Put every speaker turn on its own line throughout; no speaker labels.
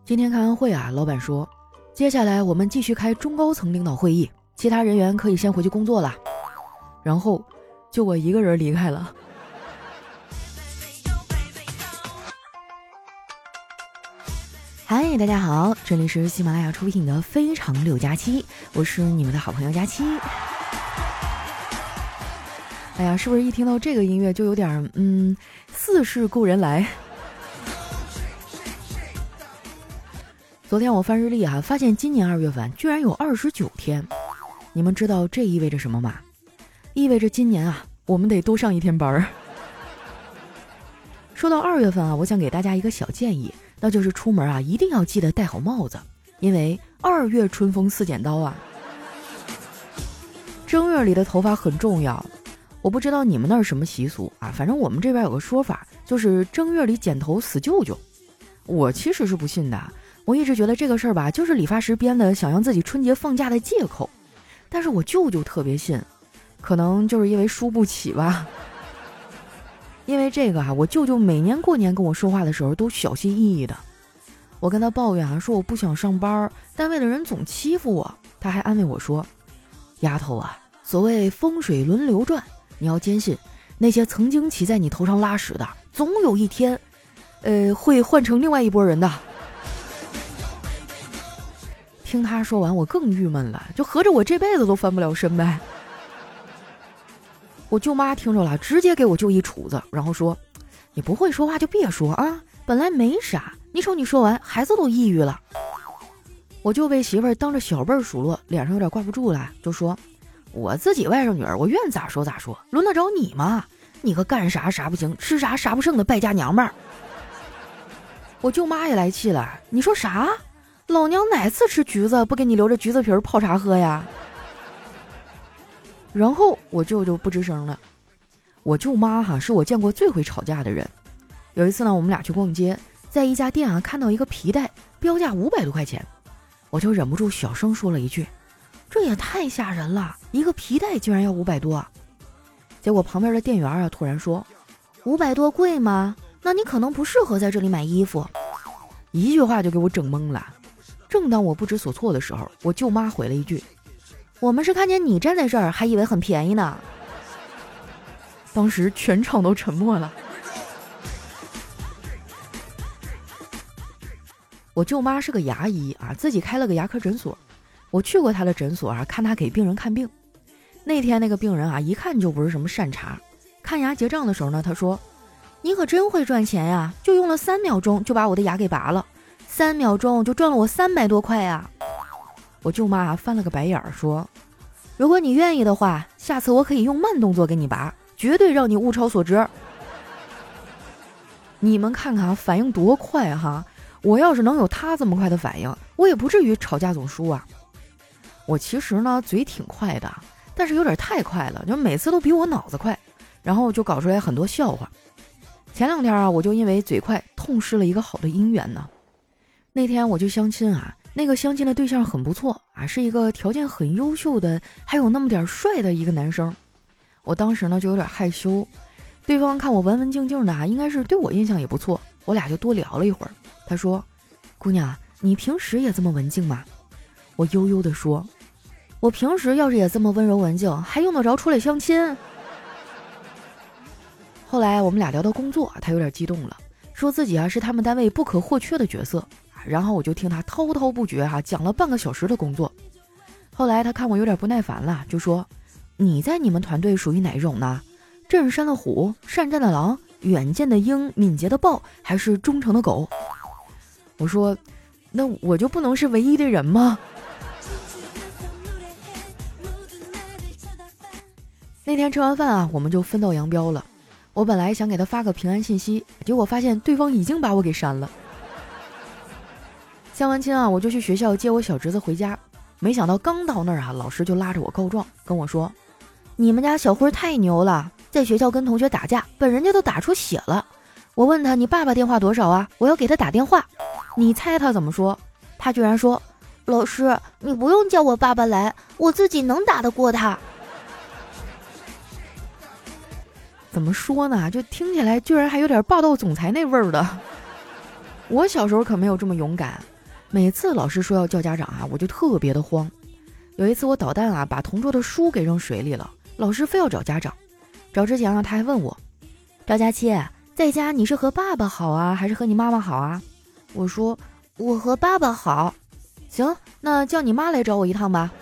今天开完会啊，老板说，接下来我们继续开中高层领导会议，其他人员可以先回去工作了。然后就我一个人离开了。嗨，大家好，这里是喜马拉雅出品的《非常六加七》，我是你们的好朋友佳期。哎呀，是不是一听到这个音乐就有点似是故人来？昨天我翻日历啊，发现今年2月份居然有29天。你们知道这意味着什么吗？意味着今年啊，我们得多上1天班。说到2月份啊，我想给大家一个小建议，那就是出门啊一定要记得戴好帽子，因为2月春风似剪刀啊。正月里的头发很重要，我不知道你们那儿什么习俗啊，反正我们这边有个说法，就是正月里剪头死舅舅。我其实是不信的，我一直觉得这个事儿吧，就是理发师编的，想让自己春节放假的借口。但是我舅舅特别信，可能就是因为输不起吧。因为这个啊，我舅舅每年过年跟我说话的时候都小心翼翼的。我跟他抱怨啊，说我不想上班，单位的人总欺负我。他还安慰我说，丫头啊，所谓风水轮流转，你要坚信那些曾经骑在你头上拉屎的，总有一天会换成另外一拨人的。听他说完我更郁闷了，就合着我这辈子都翻不了身呗。我舅妈听着了，直接给我舅一杵子，然后说，你不会说话就别说啊，本来没啥，你瞅你说完孩子都抑郁了。我舅被媳妇儿当着小辈儿数落，脸上有点挂不住了，就说，我自己外甥女儿，我愿咋说咋说，轮得着你吗？你个干啥啥不行，吃啥啥不剩的败家娘们儿。我舅妈也来气了，你说啥？老娘哪次吃橘子不给你留着橘子皮泡茶喝呀？然后我舅舅不吱声了。我舅妈是我见过最会吵架的人。有一次呢，我们俩去逛街，在一家店啊看到一个皮带，标价500多块钱，我就忍不住小声说了一句，这也太吓人了，一个皮带居然要500多啊！结果旁边的店员啊突然说，500多贵吗？那你可能不适合在这里买衣服。一句话就给我整懵了。正当我不知所措的时候，我舅妈回了一句，我们是看见你站在这儿还以为很便宜呢。当时全场都沉默了。我舅妈是个牙医啊，自己开了个牙科诊所。我去过她的诊所啊，看她给病人看病。那天那个病人啊，一看就不是什么善茬。看牙结账的时候呢，他说，你可真会赚钱呀，就用了3秒钟就把我的牙给拔了，3秒钟就赚了我300多块呀。我舅妈翻了个白眼儿说，如果你愿意的话，下次我可以用慢动作给你拔，绝对让你物超所值。你们看看反应多快哈！我要是能有他这么快的反应，我也不至于吵架总输啊。我其实呢嘴挺快的，但是有点太快了，就每次都比我脑子快，然后就搞出来很多笑话。前2天啊，我就因为嘴快痛失了一个好的姻缘呢。那天我去相亲啊，那个相亲的对象很不错啊，是一个条件很优秀的，还有那么点帅的一个男生。我当时呢就有点害羞，对方看我文文静静的啊，应该是对我印象也不错，我俩就多聊了一会儿。他说，姑娘，你平时也这么文静吗？我悠悠地说，我平时要是也这么温柔文静，还用得着出来相亲？后来我们俩聊到工作，他有点激动了，说自己啊是他们单位不可或缺的角色。然后我就听他滔滔不绝讲了半个小时的工作。后来他看我有点不耐烦了，就说，你在你们团队属于哪种呢？镇山的虎，善战的狼，远见的鹰，敏捷的豹，还是忠诚的狗？我说，那我就不能是唯一的人吗？那天吃完饭啊，我们就分道扬镳了。我本来想给他发个平安信息，结果发现对方已经把我给删了。相完亲啊，我就去学校接我小侄子回家，没想到刚到那儿啊，老师就拉着我告状，跟我说，你们家小辉太牛了，在学校跟同学打架，把人家都打出血了。我问他，你爸爸电话多少啊？我要给他打电话。你猜他怎么说？他居然说，老师，你不用叫我爸爸来，我自己能打得过他。怎么说呢？就听起来居然还有点霸道总裁那味儿的。我小时候可没有这么勇敢， 每次老师说要叫家长啊，我就特别的慌。有一次我捣蛋啊，把同桌的书给扔水里了，老师非要找家长。找之前啊，他还问我：赵佳期，在家你是和爸爸好啊，还是和你妈妈好啊？我说我和爸爸好。行，那叫你妈来找我一趟吧。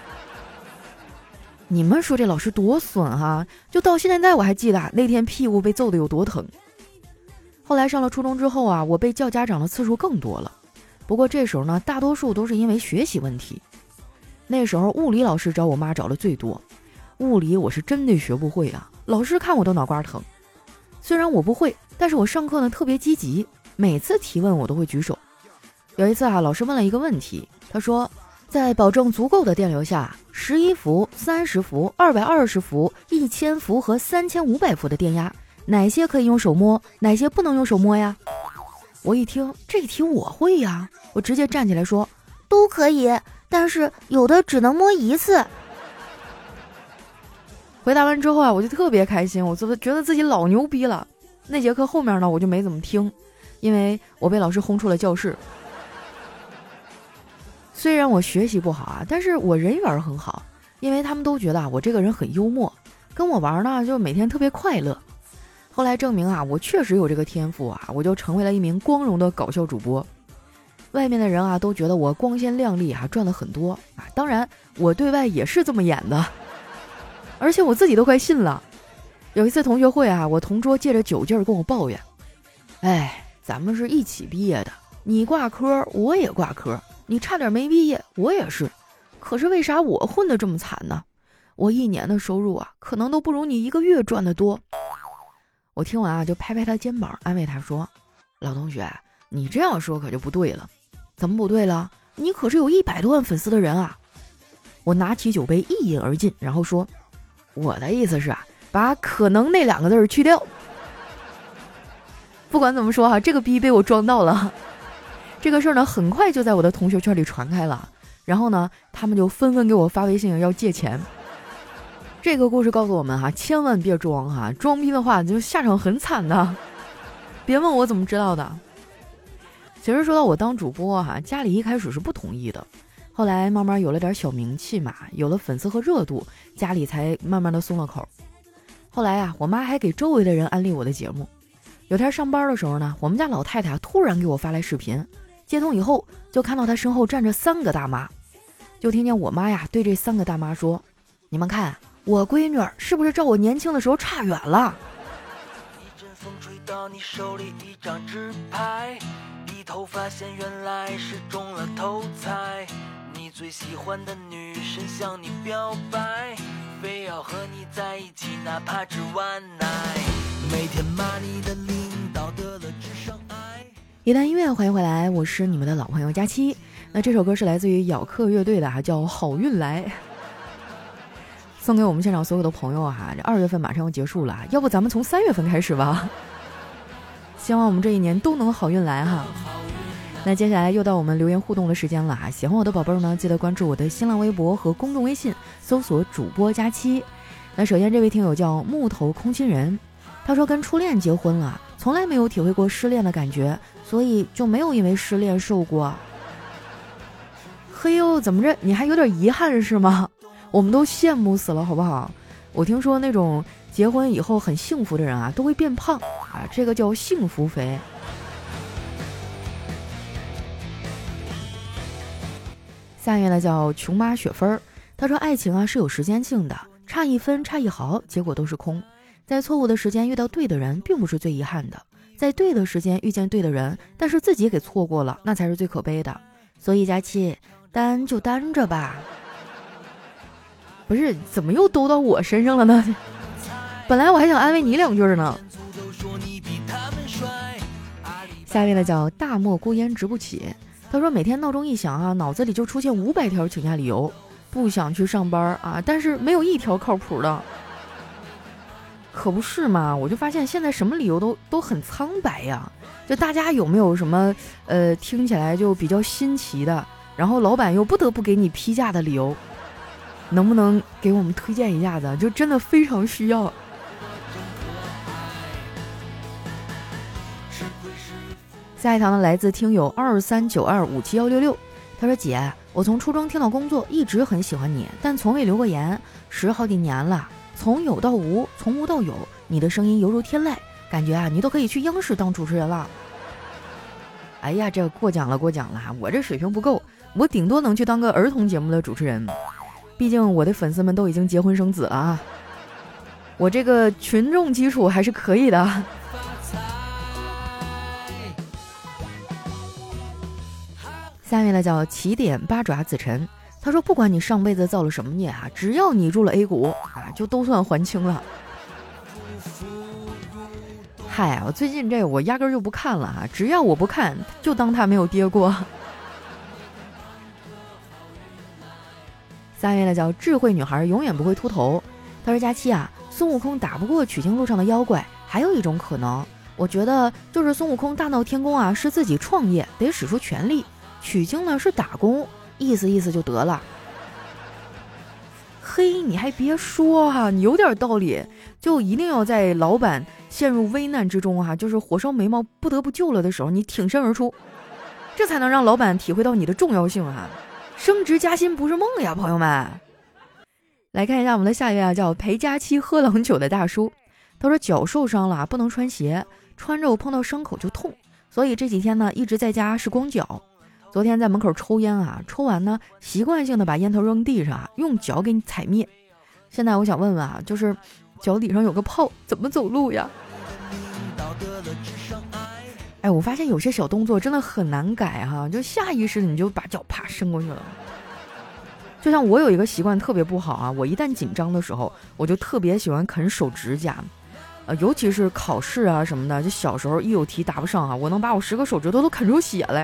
你们说这老师多损哈，就到现在我还记得那天屁股被揍得有多疼。后来上了初中之后啊，我被叫家长的次数更多了。不过这时候呢，大多数都是因为学习问题。那时候物理老师找我妈找的最多，物理我是真的学不会啊，老师看我都脑瓜疼。虽然我不会，但是我上课呢特别积极，每次提问我都会举手。有一次啊，老师问了一个问题，他说在保证足够的电流下，11伏、30伏、220伏、1000伏和3500伏的电压，哪些可以用手摸，哪些不能用手摸呀？我一听这题我会呀，我直接站起来说都可以，但是有的只能摸一次。回答完之后啊，我就特别开心，我觉得自己老牛逼了。那节课后面呢，我就没怎么听，因为我被老师轰出了教室。虽然我学习不好啊，但是我人缘很好，因为他们都觉得啊我这个人很幽默，跟我玩呢就每天特别快乐。后来证明啊，我确实有这个天赋啊，我就成为了一名光荣的搞笑主播。外面的人啊都觉得我光鲜亮丽啊，赚了很多啊，当然我对外也是这么演的，而且我自己都快信了。有一次同学会啊，我同桌借着酒劲儿跟我抱怨：哎，咱们是一起毕业的，你挂科我也挂科，你差点没毕业我也是，可是为啥我混得这么惨呢？我一年的收入啊，可能都不如你一个月赚得多。我听完啊，就拍拍他肩膀，安慰他说：老同学，你这样说可就不对了。怎么不对了？你可是有100多万粉丝的人啊！我拿起酒杯一饮而尽，然后说：我的意思是啊，把可能那2个字去掉。不管怎么说哈，这个逼被我装到了。这个事儿呢，很快就在我的同学圈里传开了，然后呢，他们就纷纷给我发微信要借钱。这个故事告诉我们哈，千万别装哈，装逼的话就下场很惨的。别问我怎么知道的。其实说到我当主播哈，家里一开始是不同意的，后来慢慢有了点小名气嘛，有了粉丝和热度，家里才慢慢的松了口。后来啊，我妈还给周围的人安利我的节目。有天上班的时候呢，我们家老太太突然给我发来视频，接通以后就看到她身后站着3个大妈，就听见我妈呀对这3个大妈说：你们看我闺女是不是照我年轻的时候差远了？一阵风吹到你手里一张纸牌，低头发现原来是中了头彩，你最喜欢的女神向你表白，非要和你在一起哪怕只玩奶，每天骂你的领导得了智商癌。一段音乐，欢迎回来，我是你们的老朋友佳期。那这首歌是来自于咬客乐队的叫好运来，送给我们现场所有的朋友啊！这2月份马上要结束了，要不咱们从3月份开始吧？希望我们这一年都能好运来哈。那接下来又到我们留言互动的时间了啊！喜欢我的宝贝儿呢，记得关注我的新浪微博和公众微信，搜索主播佳期。那首先这位听友叫木头空心人，他说跟初恋结婚了，从来没有体会过失恋的感觉，所以就没有因为失恋受过。嘿呦，怎么着？你还有点遗憾是吗？我们都羡慕死了，好不好？我听说那种结婚以后很幸福的人啊，都会变胖啊，这个叫幸福肥。下面呢叫穷妈雪芬儿，她说爱情啊是有时间性的，差1分差1毫，结果都是空。在错误的时间遇到对的人，并不是最遗憾的；在对的时间遇见对的人，但是自己给错过了，那才是最可悲的。所以佳期，单就单着吧。不是，怎么又兜到我身上了呢？本来我还想安慰你2句呢。下面的叫大漠孤烟直不起，他说每天闹钟一响啊，脑子里就出现500条请假理由，不想去上班啊，但是没有一条靠谱的。可不是嘛，我就发现现在什么理由都很苍白呀。就大家有没有什么听起来就比较新奇的，然后老板又不得不给你批假的理由？能不能给我们推荐一下子？就真的非常需要。 下一条呢，来自听友2392576166，他说姐，我从初中听到工作一直很喜欢你，但从未留过言，10好几年了，从有到无，从无到有，你的声音犹如天籁，感觉啊你都可以去央视当主持人了。哎呀，这过奖了，我这水平不够，我顶多能去当个儿童节目的主持人，毕竟我的粉丝们都已经结婚生子了啊，我这个群众基础还是可以的。下面呢叫起点八爪子晨，他说不管你上辈子造了什么孽啊，只要你入了 A 股啊，就都算还清了。嗨，我最近这我压根儿就不看了啊，只要我不看，就当他没有跌过。下面呢叫智慧女孩永远不会秃头，他说佳期啊，孙悟空打不过取经路上的妖怪，还有一种可能，我觉得就是孙悟空大闹天宫啊，是自己创业，得使出全力，取经呢是打工，意思就得了。嘿，你还别说哈，你有点道理，就一定要在老板陷入危难之中啊，就是火烧眉毛不得不救了的时候，你挺身而出，这才能让老板体会到你的重要性啊！升职加薪不是梦呀，朋友们。来看一下我们的下一位啊，叫陪佳期喝冷酒的大叔，他说脚受伤了，不能穿鞋，穿着碰到伤口就痛，所以这几天呢一直在家是光脚。昨天在门口抽烟啊，抽完呢习惯性的把烟头扔地上，用脚给你踩灭。现在我想问问啊，就是脚底上有个泡，怎么走路呀？哎，我发现有些小动作真的很难改哈，就下意识的你就把脚啪伸过去了。就像我有一个习惯特别不好啊，我一旦紧张的时候，我就特别喜欢啃手指甲，尤其是考试啊什么的，就小时候一有题答不上啊，我能把我10个手指头都啃出血来。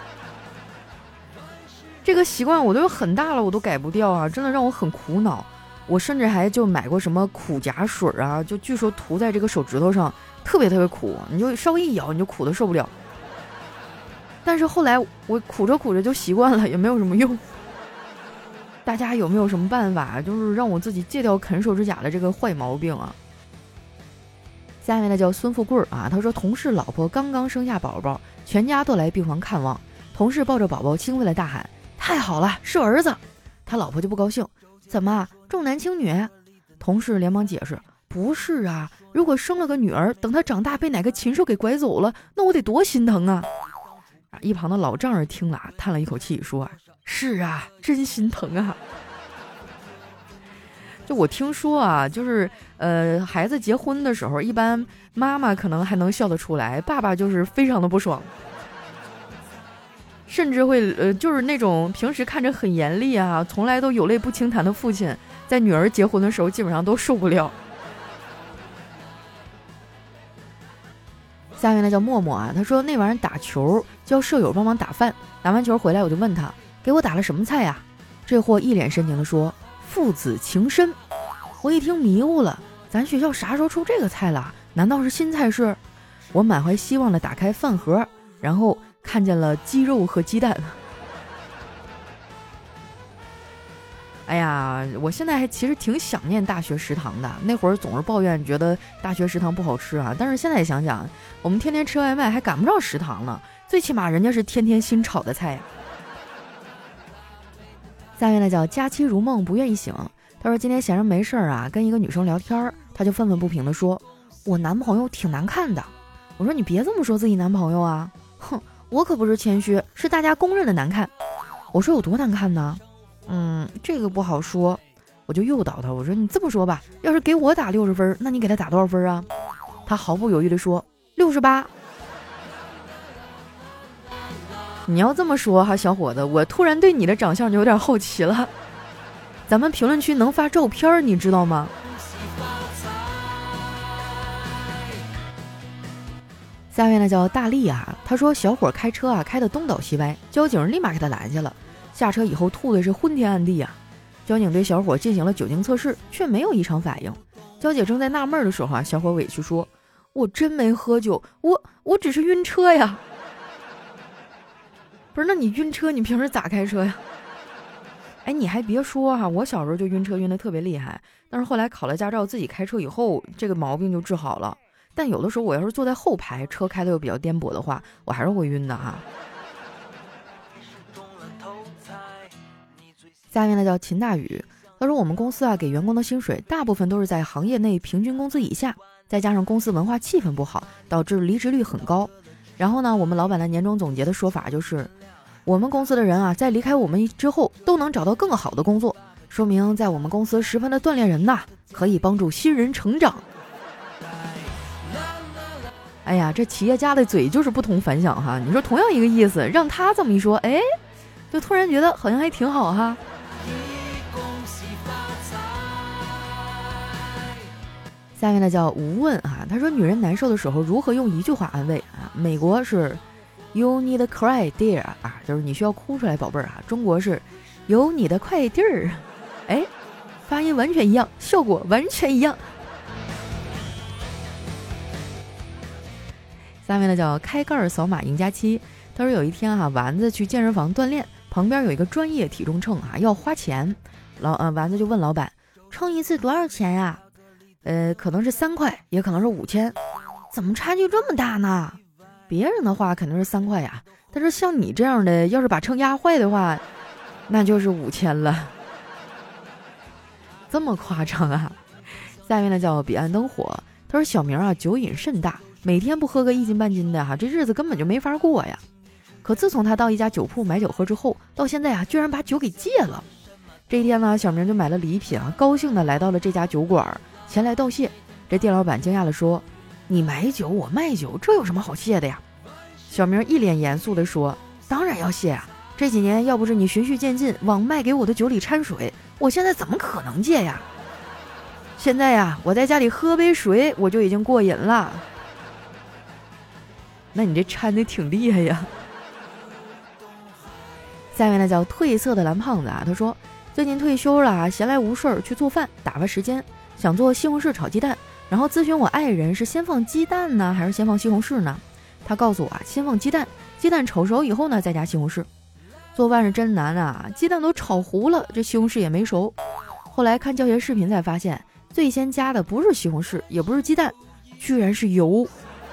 这个习惯我都有很大了，我都改不掉啊，真的让我很苦恼。我甚至还就买过什么苦甲水啊，就据说涂在这个手指头上特别苦，你就稍微一咬你就苦的受不了。但是后来我苦着就习惯了，也没有什么用。大家有没有什么办法，就是让我自己戒掉啃手指甲的这个坏毛病啊？下面呢叫孙富贵啊，他说同事老婆刚刚生下宝宝，全家都来病房看望，同事抱着宝宝兴奋地大喊：太好了，是儿子！他老婆就不高兴，怎么重男轻女？同事连忙解释，不是啊，如果生了个女儿，等她长大被哪个禽兽给拐走了，那我得多心疼啊！一旁的老丈人听了叹了一口气说，是啊，真心疼啊。就我听说啊，就是孩子结婚的时候，一般妈妈可能还能笑得出来，爸爸就是非常的不爽，甚至会就是那种平时看着很严厉啊，从来都有泪不轻弹的父亲，在女儿结婚的时候基本上都受不了。下面呢叫默默啊，他说那晚上打球叫舍友帮忙打饭，打完球回来我就问他给我打了什么菜呀？这货一脸深情的说父子情深。我一听迷糊了，咱学校啥时候出这个菜了？难道是新菜式？我满怀希望的打开饭盒，然后看见了鸡肉和鸡蛋。哎呀，我现在还其实挺想念大学食堂的，那会儿总是抱怨觉得大学食堂不好吃啊，但是现在想想，我们天天吃外卖还赶不上食堂呢，最起码人家是天天新炒的菜呀。下面呢叫佳期如梦不愿意醒，他说今天闲着没事啊，跟一个女生聊天，他就愤愤不平地说我男朋友挺难看的。我说你别这么说自己男朋友啊，哼，我可不是谦虚，是大家公认的难看。我说有多难看呢？这个不好说。我就诱导他，我说你这么说吧，要是给我打60分，那你给他打多少分啊？他毫不犹豫地说68。你要这么说哈，小伙子，我突然对你的长相就有点好奇了。咱们评论区能发照片，你知道吗？下面呢叫大力啊，他说小伙开车啊开得东倒西歪，交警立马给他拦下了，下车以后吐的是昏天暗地啊。交警对小伙进行了酒精测试，却没有异常反应。交警正在纳闷的时候啊，小伙委屈说我真没喝酒，我只是晕车呀。不是，那你晕车你平时咋开车呀？哎，你还别说哈，我小时候就晕车晕得特别厉害，但是后来考了驾照自己开车以后，这个毛病就治好了。 但有的时候我要是坐在后排，车开的又比较颠簸的话，我还是会晕的哈。下面呢叫秦大宇，他说我们公司啊给员工的薪水大部分都是在行业内平均工资以下，再加上公司文化气氛不好，导致离职率很高。然后呢，我们老板的年终总结的说法就是，我们公司的人啊在离开我们之后都能找到更好的工作，说明在我们公司十分的锻炼人呐，可以帮助新人成长。哎呀，这企业家的嘴就是不同凡响哈！你说同样一个意思，让他这么一说，哎，就突然觉得好像还挺好哈。下面呢叫无问啊，他说女人难受的时候如何用一句话安慰啊？美国是 You need to cry, dear 啊，就是你需要哭出来，宝贝儿啊。中国是有你的快递儿，哎，发音完全一样，效果完全一样。下面呢叫开盖扫码赢7，他说有一天啊，丸子去健身房锻炼，旁边有一个专业体重秤啊，要花钱。丸子就问老板，称一次多少钱呀？可能是3块，也可能是5000，怎么差距这么大呢？别人的话肯定是3块呀，但是像你这样的，要是把秤压坏的话，那就是5000了。这么夸张啊？下面呢叫彼岸灯火，他说小明啊酒瘾甚大，每天不喝个1斤半斤的哈，这日子根本就没法过呀。可自从他到一家酒铺买酒喝之后，到现在啊居然把酒给戒了。这一天呢，小明就买了礼品啊，高兴的来到了这家酒馆，前来道谢。这店老板惊讶地说，你买酒我卖酒，这有什么好谢的呀？小明一脸严肃地说，当然要谢啊，这几年要不是你循序渐进往卖给我的酒里掺水，我现在怎么可能戒呀？现在呀，我在家里喝杯水我就已经过瘾了。那你这掺的挺厉害呀。下面呢叫褪色的蓝胖子啊，他说最近退休了啊，闲来无事去做饭打发时间，想做西红柿炒鸡蛋，然后咨询我爱人是先放鸡蛋呢还是先放西红柿呢？他告诉我啊，先放鸡蛋，鸡蛋炒熟以后呢再加西红柿。做饭是真难啊，鸡蛋都炒糊了，这西红柿也没熟。后来看教学视频才发现，最先加的不是西红柿，也不是鸡蛋，居然是油。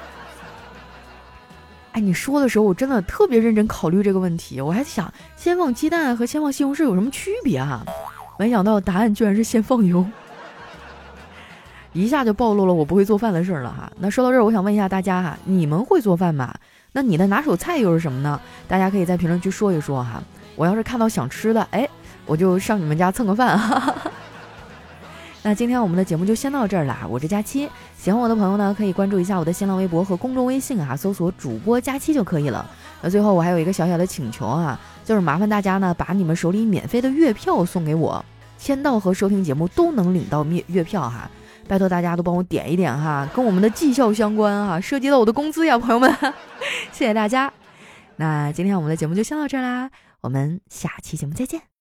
哎，你说的时候我真的特别认真考虑这个问题，我还想先放鸡蛋和先放西红柿有什么区别啊？没想到答案居然是先放油，一下就暴露了我不会做饭的事儿了哈。那说到这儿，我想问一下大家哈，你们会做饭吗？那你的拿手菜又是什么呢？大家可以在评论区说一说哈。我要是看到想吃的，哎，我就上你们家蹭个饭哈。那今天我们的节目就先到这儿啦，我是佳期，喜欢我的朋友呢可以关注一下我的新浪微博和公众微信啊，搜索主播佳期就可以了。那最后我还有一个小小的请求啊，就是麻烦大家呢把你们手里免费的月票送给我，签到和收听节目都能领到月票哈，拜托大家都帮我点一点哈，跟我们的绩效相关哈，涉及到我的工资呀，朋友们，谢谢大家。那今天我们的节目就先到这儿啦，我们下期节目再见。